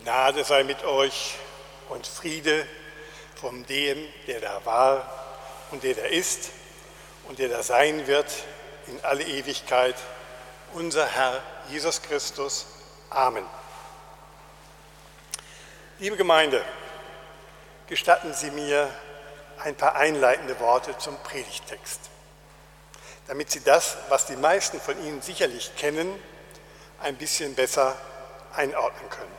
Gnade sei mit euch und Friede von dem, der da war und der da ist und der da sein wird in alle Ewigkeit, unser Herr Jesus Christus. Amen. Liebe Gemeinde, gestatten Sie mir ein paar einleitende Worte zum Predigttext, damit Sie das, was die meisten von Ihnen sicherlich kennen, ein bisschen besser einordnen können.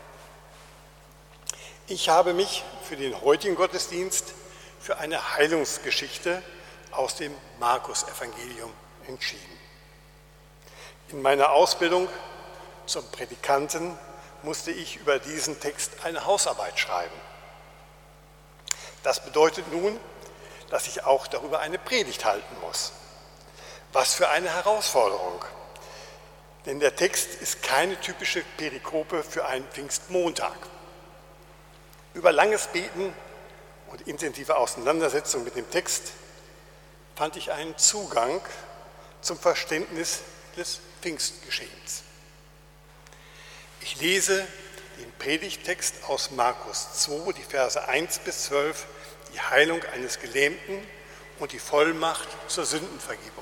Ich habe mich für den heutigen Gottesdienst für eine Heilungsgeschichte aus dem Markus-Evangelium entschieden. In meiner Ausbildung zum Prädikanten musste ich über diesen Text eine Hausarbeit schreiben. Das bedeutet nun, dass ich auch darüber eine Predigt halten muss. Was für eine Herausforderung! Denn der Text ist keine typische Perikope für einen Pfingstmontag. Über langes Beten und intensive Auseinandersetzung mit dem Text fand ich einen Zugang zum Verständnis des Pfingstgeschehens. Ich lese den Predigttext aus Markus 2, die Verse 1 bis 12, die Heilung eines Gelähmten und die Vollmacht zur Sündenvergebung.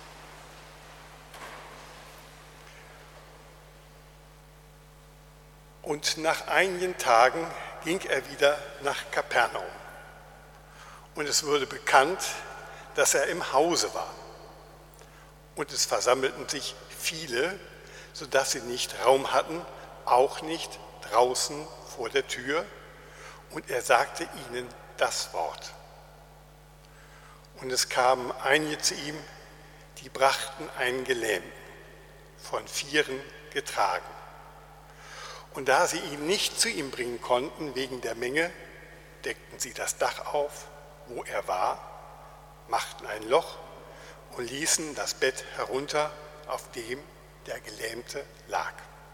Und nach einigen Tagen ging er wieder nach Kapernaum. Und es wurde bekannt, dass er im Hause war. Und es versammelten sich viele, sodass sie nicht Raum hatten, auch nicht draußen vor der Tür. Und er sagte ihnen das Wort. Und es kamen einige zu ihm, die brachten einen Gelähmten, von Vieren getragen. Und da sie ihn nicht zu ihm bringen konnten wegen der Menge, deckten sie das Dach auf, wo er war, machten ein Loch und ließen das Bett herunter, auf dem der Gelähmte lag.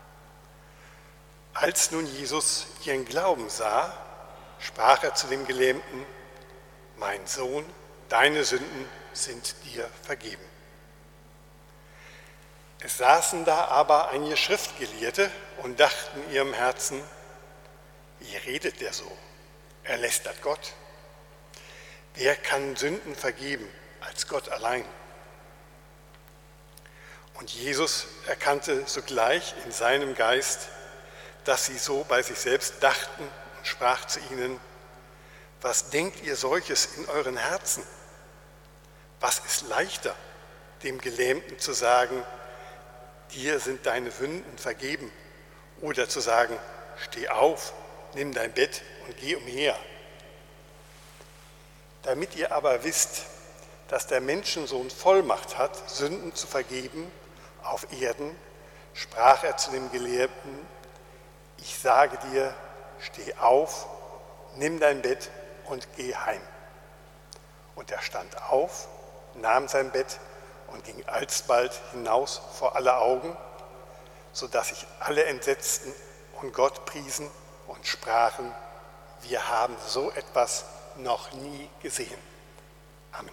Als nun Jesus ihren Glauben sah, sprach er zu dem Gelähmten: Mein Sohn, deine Sünden sind dir vergeben. Es saßen da aber einige Schriftgelehrte und dachten in ihrem Herzen: Wie redet der so? Er lästert Gott. Wer kann Sünden vergeben als Gott allein? Und Jesus erkannte sogleich in seinem Geist, dass sie so bei sich selbst dachten, und sprach zu ihnen: Was denkt ihr solches in euren Herzen? Was ist leichter, dem Gelähmten zu sagen: Dir sind deine Sünden vergeben, oder zu sagen: Steh auf, nimm dein Bett und geh umher? Damit ihr aber wisst, dass der Menschensohn Vollmacht hat, Sünden zu vergeben auf Erden, sprach er zu dem Gelähmten: Ich sage dir, steh auf, nimm dein Bett und geh heim. Und er stand auf, nahm sein Bett und ging alsbald hinaus vor aller Augen, sodass sich alle entsetzten und Gott priesen und sprachen: Wir haben so etwas noch nie gesehen. Amen.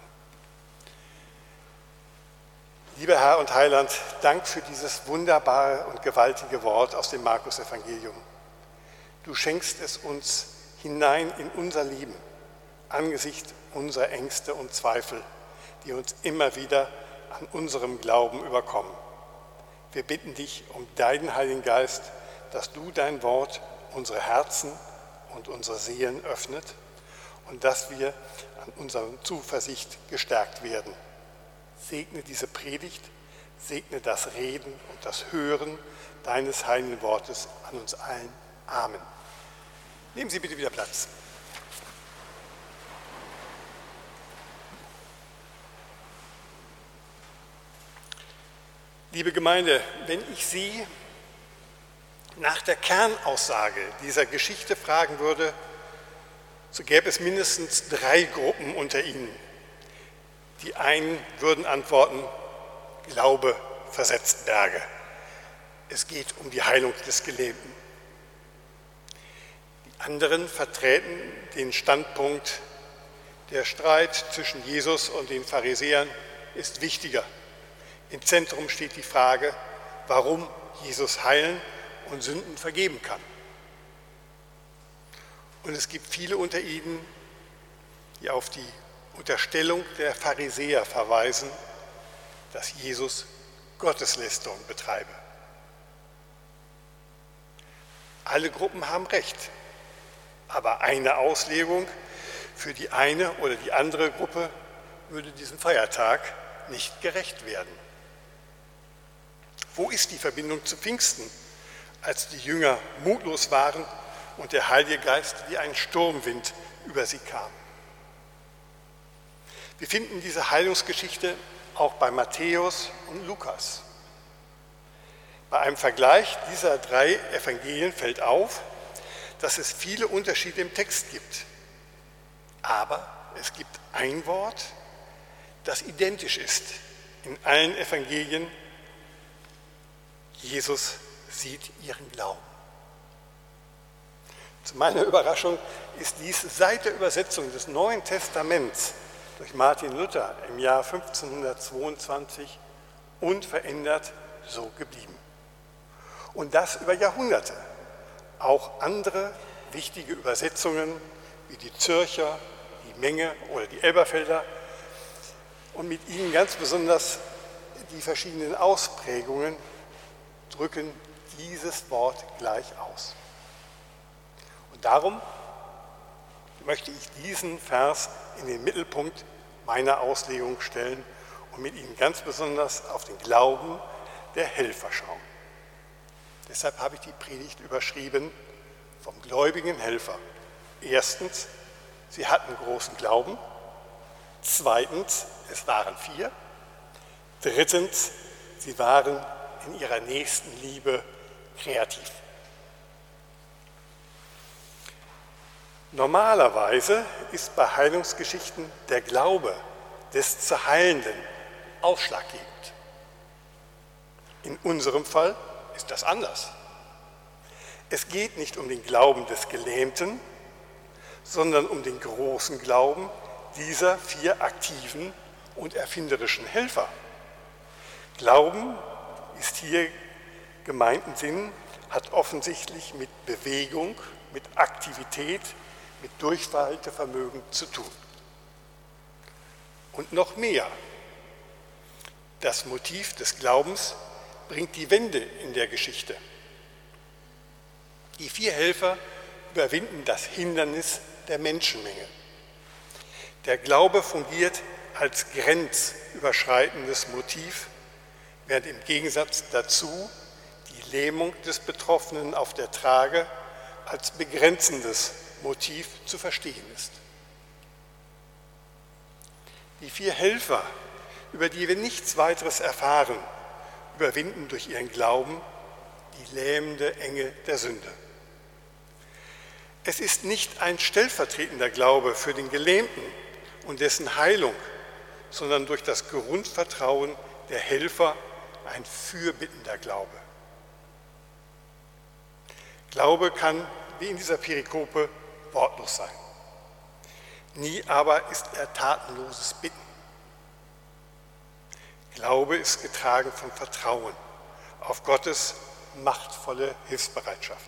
Lieber Herr und Heiland, Dank für dieses wunderbare und gewaltige Wort aus dem Markus-Evangelium. Du schenkst es uns hinein in unser Leben, angesichts unserer Ängste und Zweifel, die uns immer wieder an unserem Glauben überkommen. Wir bitten dich um deinen Heiligen Geist, dass du dein Wort unsere Herzen und unsere Seelen öffnet und dass wir an unserer Zuversicht gestärkt werden. Segne diese Predigt, segne das Reden und das Hören deines heiligen Wortes an uns allen. Amen. Nehmen Sie bitte wieder Platz. Liebe Gemeinde, wenn ich Sie nach der Kernaussage dieser Geschichte fragen würde, so gäbe es mindestens 3 Gruppen unter Ihnen. Die einen würden antworten: Glaube versetzt Berge. Es geht um die Heilung des Gelähmten. Die anderen vertreten den Standpunkt: Der Streit zwischen Jesus und den Pharisäern ist wichtiger. Im Zentrum steht die Frage, warum Jesus heilen und Sünden vergeben kann. Und es gibt viele unter ihnen, die auf die Unterstellung der Pharisäer verweisen, dass Jesus Gotteslästerung betreibe. Alle Gruppen haben recht, aber eine Auslegung für die eine oder die andere Gruppe würde diesem Feiertag nicht gerecht werden. Wo ist die Verbindung zu Pfingsten, als die Jünger mutlos waren und der Heilige Geist wie ein Sturmwind über sie kam? Wir finden diese Heilungsgeschichte auch bei Matthäus und Lukas. Bei einem Vergleich dieser 3 Evangelien fällt auf, dass es viele Unterschiede im Text gibt. Aber es gibt ein Wort, das identisch ist in allen Evangelien. Jesus sieht ihren Glauben. Zu meiner Überraschung ist dies seit der Übersetzung des Neuen Testaments durch Martin Luther im Jahr 1522 unverändert so geblieben. Und das über Jahrhunderte. Auch andere wichtige Übersetzungen wie die Zürcher, die Menge oder die Elberfelder und mit ihnen ganz besonders die verschiedenen Ausprägungen drücken dieses Wort gleich aus. Und darum möchte ich diesen Vers in den Mittelpunkt meiner Auslegung stellen und mit Ihnen ganz besonders auf den Glauben der Helfer schauen. Deshalb habe ich die Predigt überschrieben: vom gläubigen Helfer. Erstens, sie hatten großen Glauben. Zweitens, es waren 4. Drittens, sie waren in ihrer Nächstenliebe kreativ. Normalerweise ist bei Heilungsgeschichten der Glaube des zu Heilenden ausschlaggebend. In unserem Fall ist das anders. Es geht nicht um den Glauben des Gelähmten, sondern um den großen Glauben dieser 4 aktiven und erfinderischen Helfer. Glauben ist hier gemeinten Sinn, hat offensichtlich mit Bewegung, mit Aktivität, mit Durchhaltevermögen zu tun. Und noch mehr. Das Motiv des Glaubens bringt die Wende in der Geschichte. Die 4 Helfer überwinden das Hindernis der Menschenmenge. Der Glaube fungiert als grenzüberschreitendes Motiv, während im Gegensatz dazu die Lähmung des Betroffenen auf der Trage als begrenzendes Motiv zu verstehen ist. Die 4 Helfer, über die wir nichts weiteres erfahren, überwinden durch ihren Glauben die lähmende Enge der Sünde. Es ist nicht ein stellvertretender Glaube für den Gelähmten und dessen Heilung, sondern durch das Grundvertrauen der Helfer ein fürbittender Glaube. Glaube kann, wie in dieser Perikope, wortlos sein. Nie aber ist er tatenloses Bitten. Glaube ist getragen vom Vertrauen auf Gottes machtvolle Hilfsbereitschaft.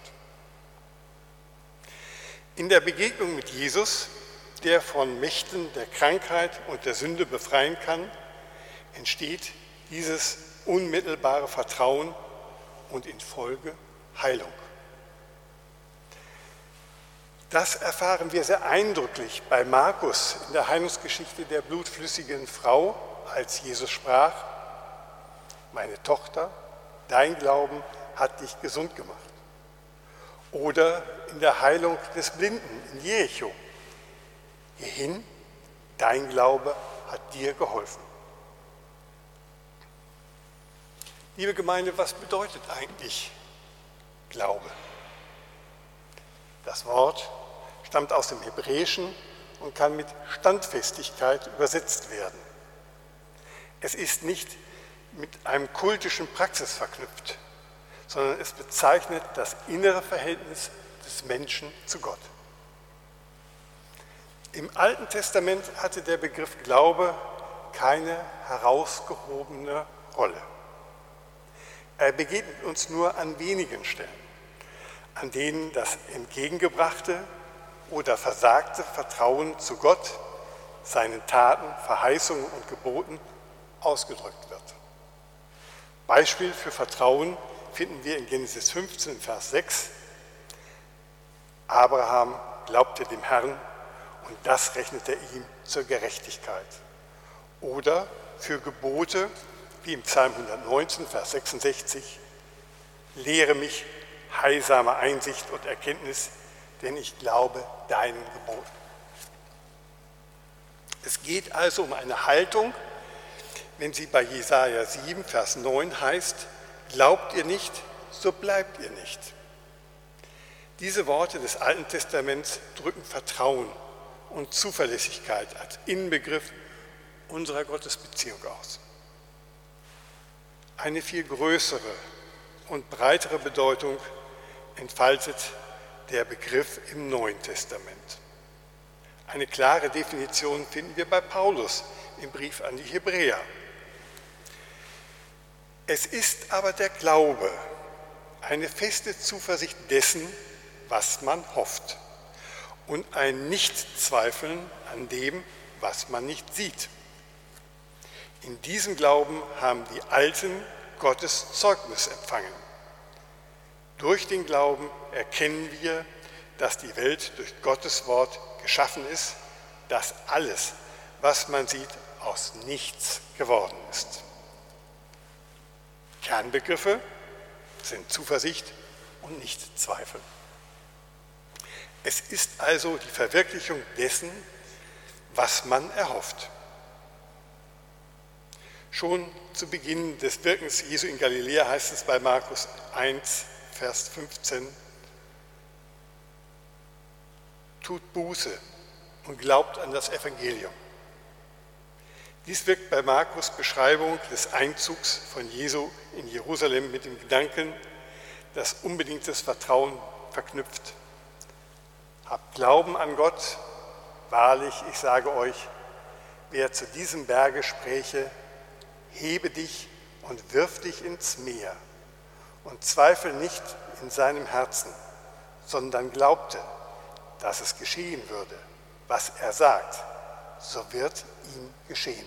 In der Begegnung mit Jesus, der von Mächten der Krankheit und der Sünde befreien kann, entsteht dieses unmittelbare Vertrauen und in Folge Heilung. Das erfahren wir sehr eindrücklich bei Markus in der Heilungsgeschichte der blutflüssigen Frau, als Jesus sprach: Meine Tochter, dein Glauben hat dich gesund gemacht. Oder in der Heilung des Blinden in Jericho: Geh hin, dein Glaube hat dir geholfen. Liebe Gemeinde, was bedeutet eigentlich Glaube? Das Wort stammt aus dem Hebräischen und kann mit Standfestigkeit übersetzt werden. Es ist nicht mit einem kultischen Praxis verknüpft, sondern es bezeichnet das innere Verhältnis des Menschen zu Gott. Im Alten Testament hatte der Begriff Glaube keine herausgehobene Rolle. Er begegnet uns nur an wenigen Stellen, an denen das Entgegengebrachte oder versagte Vertrauen zu Gott, seinen Taten, Verheißungen und Geboten ausgedrückt wird. Beispiel für Vertrauen finden wir in Genesis 15, Vers 6. Abraham glaubte dem Herrn und das rechnete ihm zur Gerechtigkeit. Oder für Gebote, wie im Psalm 119, Vers 66, lehre mich heilsame Einsicht und Erkenntnis, denn ich glaube deinen Geboten. Es geht also um eine Haltung, wenn sie bei Jesaja 7, Vers 9 heißt, glaubt ihr nicht, so bleibt ihr nicht. Diese Worte des Alten Testaments drücken Vertrauen und Zuverlässigkeit als Inbegriff unserer Gottesbeziehung aus. Eine viel größere und breitere Bedeutung entfaltet der Begriff im Neuen Testament. Eine klare Definition finden wir bei Paulus im Brief an die Hebräer. Es ist aber der Glaube, eine feste Zuversicht dessen, was man hofft, und ein Nichtzweifeln an dem, was man nicht sieht. In diesem Glauben haben die Alten Gottes Zeugnis empfangen. Durch den Glauben erkennen wir, dass die Welt durch Gottes Wort geschaffen ist, dass alles, was man sieht, aus nichts geworden ist. Kernbegriffe sind Zuversicht und Nichtzweifel. Es ist also die Verwirklichung dessen, was man erhofft. Schon zu Beginn des Wirkens Jesu in Galiläa heißt es bei Markus 1, Vers 15, tut Buße und glaubt an das Evangelium. Dies wirkt bei Markus Beschreibung des Einzugs von Jesu in Jerusalem mit dem Gedanken, dass unbedingtes Vertrauen verknüpft. Habt Glauben an Gott, wahrlich, ich sage euch, wer zu diesem Berge spräche, hebe dich und wirf dich ins Meer und zweifle nicht in seinem Herzen, sondern glaubte, dass es geschehen würde, was er sagt, so wird ihm geschehen.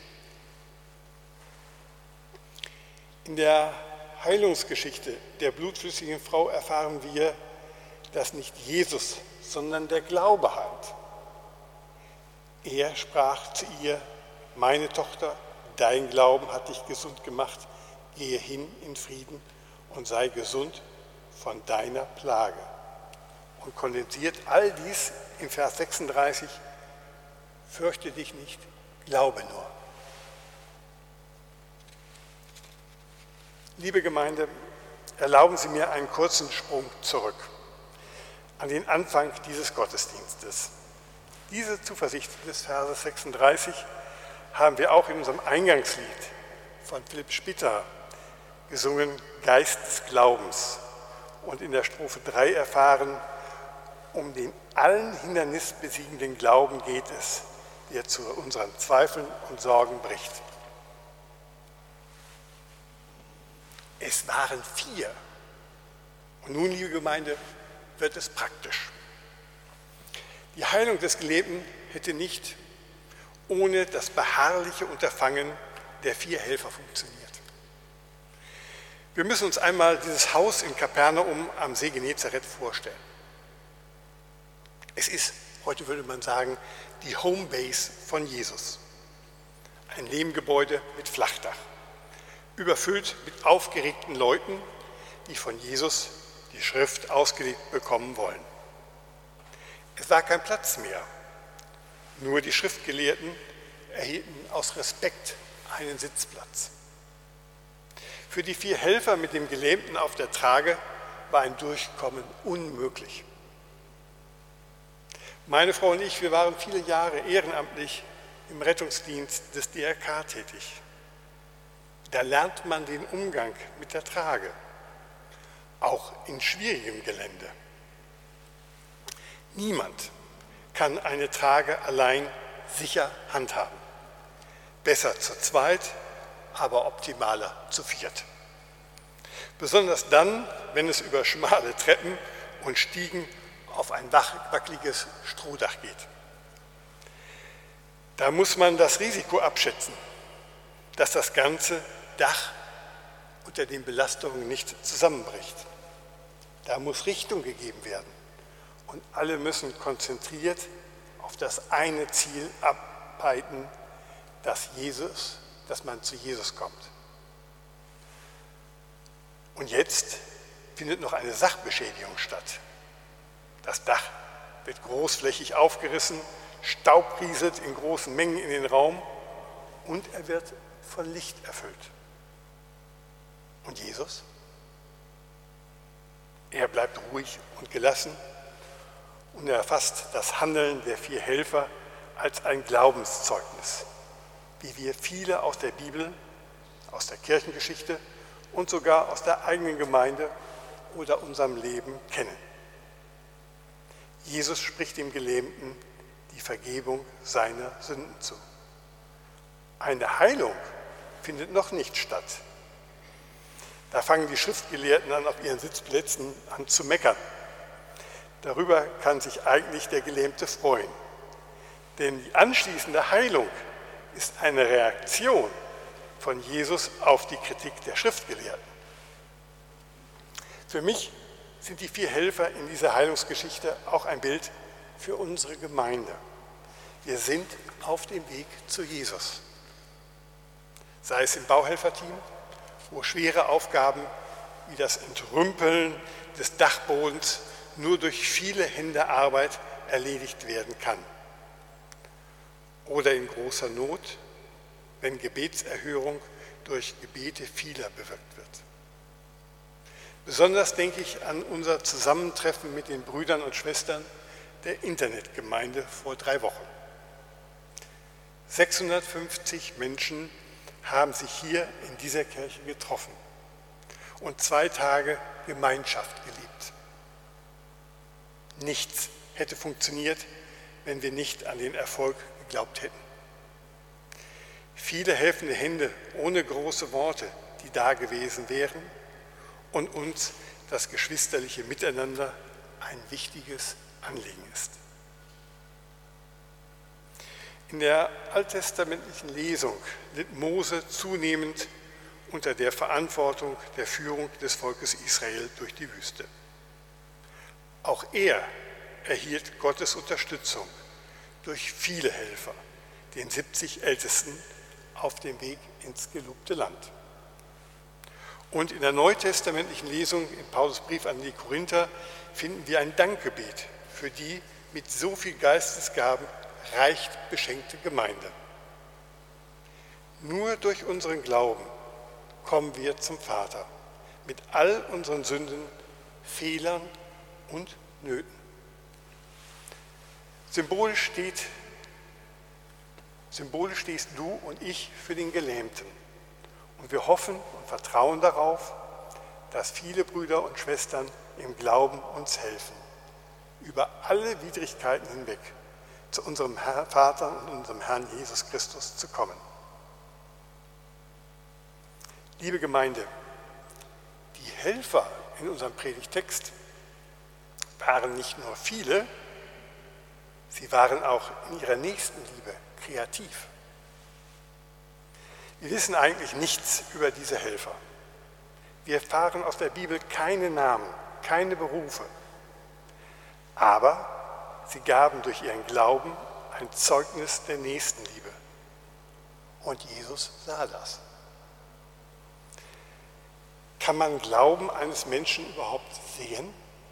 In der Heilungsgeschichte der blutflüssigen Frau erfahren wir, dass nicht Jesus, sondern der Glaube heilt. Er sprach zu ihr, meine Tochter, dein Glauben hat dich gesund gemacht, gehe hin in Frieden und sei gesund von deiner Plage. Und kondensiert all dies im Vers 36, fürchte dich nicht, glaube nur. Liebe Gemeinde, erlauben Sie mir einen kurzen Sprung zurück an den Anfang dieses Gottesdienstes. Diese Zuversicht des Verses 36 haben wir auch in unserem Eingangslied von Philipp Spitter gesungen, Geist des Glaubens, und in der Strophe 3 erfahren, um den allen Hindernis besiegenden Glauben geht es, der zu unseren Zweifeln und Sorgen bricht. Es waren 4. Und nun, liebe Gemeinde, wird es praktisch. Die Heilung des Gelähmten hätte nicht ohne das beharrliche Unterfangen der 4 Helfer funktioniert. Wir müssen uns einmal dieses Haus in Kapernaum am See Genezareth vorstellen. Es ist, heute würde man sagen, die Homebase von Jesus. Ein Lehmgebäude mit Flachdach, überfüllt mit aufgeregten Leuten, die von Jesus die Schrift ausgelegt bekommen wollen. Es war kein Platz mehr. Nur die Schriftgelehrten erhielten aus Respekt einen Sitzplatz. Für die 4 Helfer mit dem Gelähmten auf der Trage war ein Durchkommen unmöglich. Meine Frau und ich, wir waren viele Jahre ehrenamtlich im Rettungsdienst des DRK tätig. Da lernt man den Umgang mit der Trage, auch in schwierigem Gelände. Niemand kann eine Trage allein sicher handhaben. Besser zu zweit, aber optimaler zu viert. Besonders dann, wenn es über schmale Treppen und Stiegen auf ein wackeliges Strohdach geht. Da muss man das Risiko abschätzen, dass das ganze Dach unter den Belastungen nicht zusammenbricht. Da muss Richtung gegeben werden und alle müssen konzentriert auf das eine Ziel arbeiten, dass man zu Jesus kommt. Und jetzt findet noch eine Sachbeschädigung statt. Das Dach wird großflächig aufgerissen, Staub rieselt in großen Mengen in den Raum und er wird von Licht erfüllt. Und Jesus? Er bleibt ruhig und gelassen und er erfasst das Handeln der 4 Helfer als ein Glaubenszeugnis, wie wir viele aus der Bibel, aus der Kirchengeschichte und sogar aus der eigenen Gemeinde oder unserem Leben kennen. Jesus spricht dem Gelähmten die Vergebung seiner Sünden zu. Eine Heilung findet noch nicht statt. Da fangen die Schriftgelehrten an, auf ihren Sitzplätzen an zu meckern. Darüber kann sich eigentlich der Gelähmte freuen. Denn die anschließende Heilung ist eine Reaktion von Jesus auf die Kritik der Schriftgelehrten. Für mich sind die 4 Helfer in dieser Heilungsgeschichte auch ein Bild für unsere Gemeinde. Wir sind auf dem Weg zu Jesus. Sei es im Bauhelferteam, wo schwere Aufgaben wie das Entrümpeln des Dachbodens nur durch viele Hände Arbeit erledigt werden kann. Oder in großer Not, wenn Gebetserhörung durch Gebete vieler bewirkt wird. Besonders denke ich an unser Zusammentreffen mit den Brüdern und Schwestern der Internetgemeinde vor 3 Wochen. 650 Menschen haben sich hier in dieser Kirche getroffen und 2 Tage Gemeinschaft gelebt. Nichts hätte funktioniert, wenn wir nicht an den Erfolg geglaubt hätten. Viele helfende Hände ohne große Worte, die da gewesen wären und uns das geschwisterliche Miteinander ein wichtiges Anliegen ist. In der alttestamentlichen Lesung litt Mose zunehmend unter der Verantwortung der Führung des Volkes Israel durch die Wüste. Auch er erhielt Gottes Unterstützung durch viele Helfer, den 70 Ältesten auf dem Weg ins gelobte Land. Und in der neutestamentlichen Lesung im Paulusbrief an die Korinther finden wir ein Dankgebet für die mit so viel Geistesgaben reich beschenkte Gemeinde. Nur durch unseren Glauben kommen wir zum Vater mit all unseren Sünden, Fehlern und Nöten. Symbolisch stehst du und ich für den Gelähmten. Und wir hoffen und vertrauen darauf, dass viele Brüder und Schwestern im Glauben uns helfen, über alle Widrigkeiten hinweg zu unserem Vater und unserem Herrn Jesus Christus zu kommen. Liebe Gemeinde, die Helfer in unserem Predigtext waren nicht nur viele, sie waren auch in ihrer Nächstenliebe kreativ. Wir wissen eigentlich nichts über diese Helfer. Wir erfahren aus der Bibel keine Namen, keine Berufe. Aber sie gaben durch ihren Glauben ein Zeugnis der Nächstenliebe. Und Jesus sah das. Kann man Glauben eines Menschen überhaupt sehen?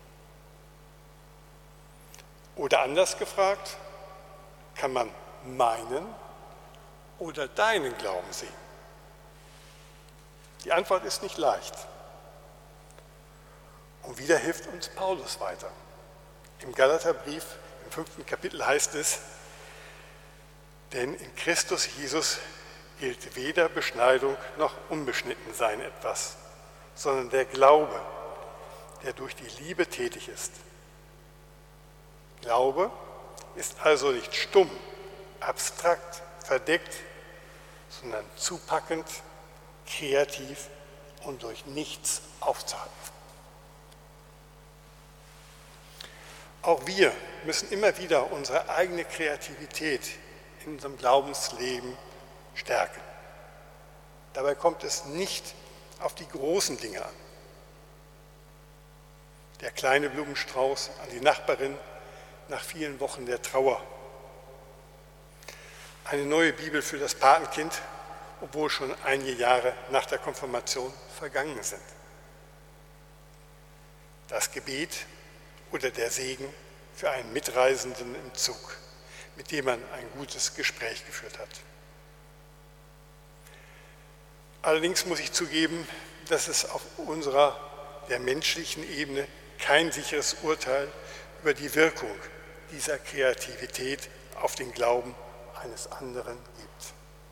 Oder anders gefragt, kann man meinen oder deinen Glauben sehen? Die Antwort ist nicht leicht. Und wieder hilft uns Paulus weiter. Im Galaterbrief, im 5. Kapitel heißt es, denn in Christus Jesus gilt weder Beschneidung noch Unbeschnittensein etwas, sondern der Glaube, der durch die Liebe tätig ist. Glaube ist also nicht stumm, abstrakt, verdeckt, sondern zupackend, kreativ und durch nichts aufzuhalten. Auch wir müssen immer wieder unsere eigene Kreativität in unserem Glaubensleben stärken. Dabei kommt es nicht auf die großen Dinge an. Der kleine Blumenstrauß an die Nachbarin nach vielen Wochen der Trauer. Eine neue Bibel für das Patenkind, obwohl schon einige Jahre nach der Konfirmation vergangen sind. Das Gebet oder der Segen für einen Mitreisenden im Zug, mit dem man ein gutes Gespräch geführt hat. Allerdings muss ich zugeben, dass es auf unserer, der menschlichen Ebene kein sicheres Urteil über die Wirkung dieser Kreativität auf den Glauben eines anderen gibt.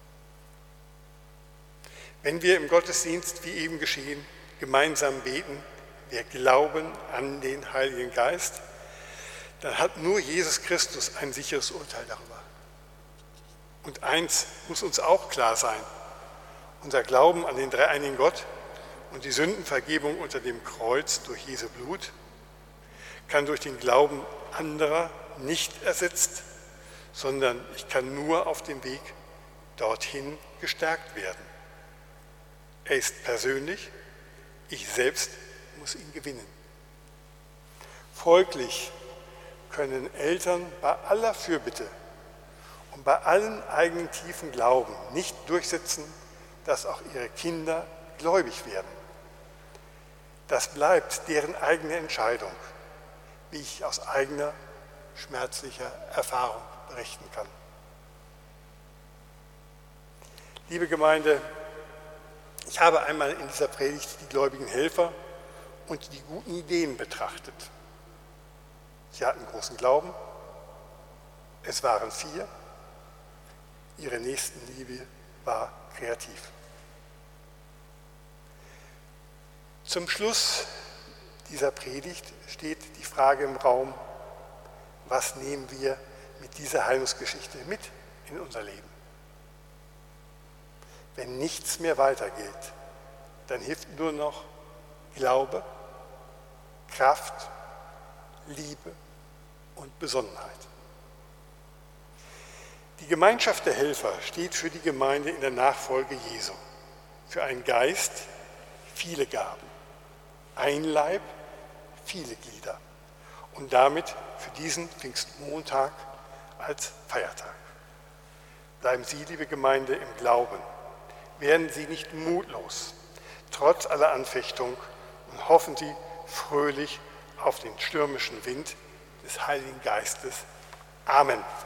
Wenn wir im Gottesdienst, wie eben geschehen, gemeinsam beten, wir glauben an den Heiligen Geist, dann hat nur Jesus Christus ein sicheres Urteil darüber. Und eins muss uns auch klar sein: Unser Glauben an den dreieinigen Gott und die Sündenvergebung unter dem Kreuz durch Jesu Blut kann durch den Glauben anderer nicht ersetzt, sondern ich kann nur auf dem Weg dorthin gestärkt werden. Er ist persönlich, ich selbst muss ihn gewinnen. Folglich können Eltern bei aller Fürbitte und bei allen eigenen tiefen Glauben nicht durchsetzen, dass auch ihre Kinder gläubig werden. Das bleibt deren eigene Entscheidung, wie ich aus eigener schmerzlicher Erfahrung berichten kann. Liebe Gemeinde, ich habe einmal in dieser Predigt die gläubigen Helfer und die guten Ideen betrachtet. Sie hatten großen Glauben, es waren 4, ihre Nächstenliebe war kreativ. Zum Schluss dieser Predigt steht die Frage im Raum: Was nehmen wir mit dieser Heilungsgeschichte mit in unser Leben? Wenn nichts mehr weitergeht, dann hilft nur noch Glaube, Kraft, Liebe und Besonnenheit. Die Gemeinschaft der Helfer steht für die Gemeinde in der Nachfolge Jesu, für einen Geist, viele Gaben, ein Leib, viele Glieder und damit für diesen Pfingstmontag als Feiertag. Bleiben Sie, liebe Gemeinde, im Glauben. Werden Sie nicht mutlos, trotz aller Anfechtung, und hoffen Sie fröhlich auf den stürmischen Wind des Heiligen Geistes. Amen.